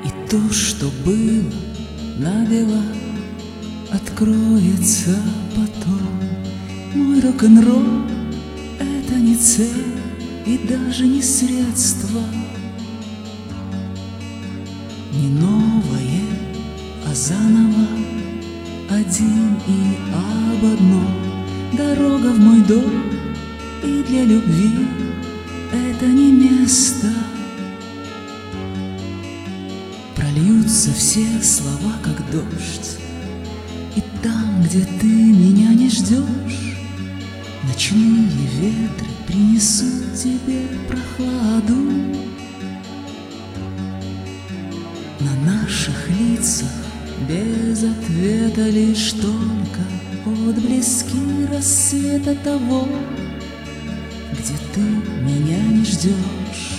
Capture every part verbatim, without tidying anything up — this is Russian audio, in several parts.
И то, что было, навела, откроется потом. Мой рок-н-ролл — это не цель и даже не средство, не новое, а заново, один и об одном. Дорога в мой дом, и для любви это не место. Прольются все слова, как дождь, и там, где ты меня не ждешь, ночные ветры принесут тебе прохладу. На наших лицах без ответа лишь только отблески рассвета того, где ты меня не ждешь.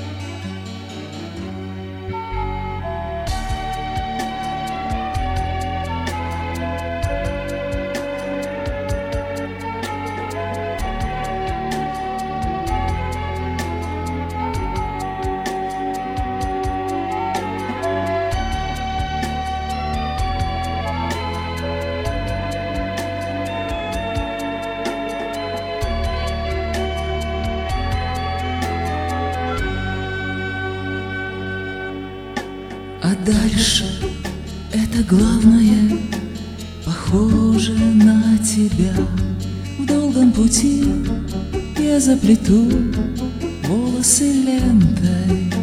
А дальше это главное, похоже на тебя. В долгом пути я заплету волосы лентой,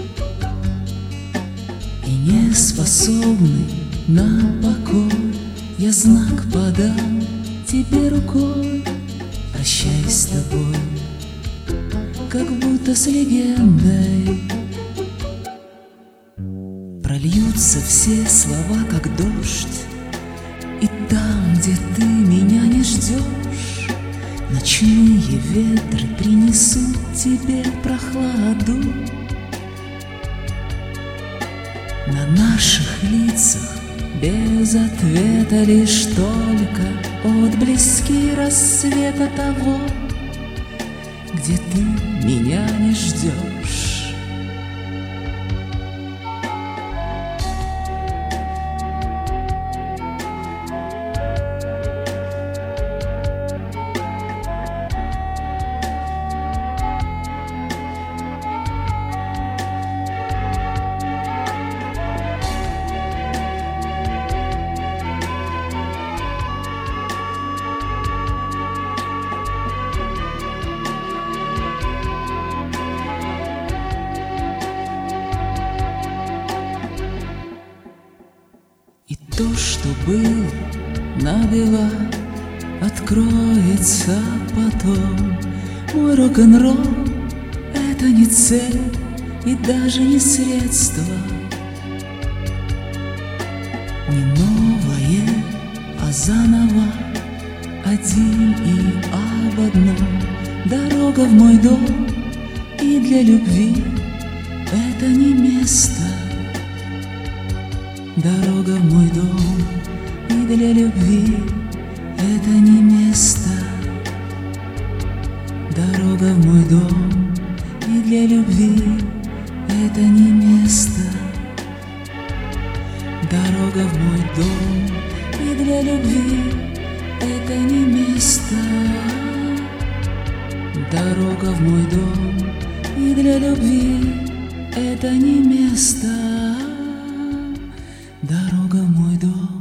и не способный на покой я знак подам тебе рукой. Прощай с тобой, как будто с легендой. Прольются все слова, как дождь, и там, где ты меня не ждешь, ночные ветры принесут тебе прохладу. На наших лицах без ответа лишь только отблески рассвета того, где ты меня не ждешь. И то, что было, навела, откроется потом. Мой рок-н-ролл — это не цель и даже не средство, не новое, а заново, один и об одном. Дорога в мой дом, и для любви это не место. Дорога в мой дом, и для любви это не место. Дорога в мой дом, и для любви это не место. Дорога в мой дом, и для любви это не место. Дорога в мой дом, и для любви это не место. Дорога в мой дом.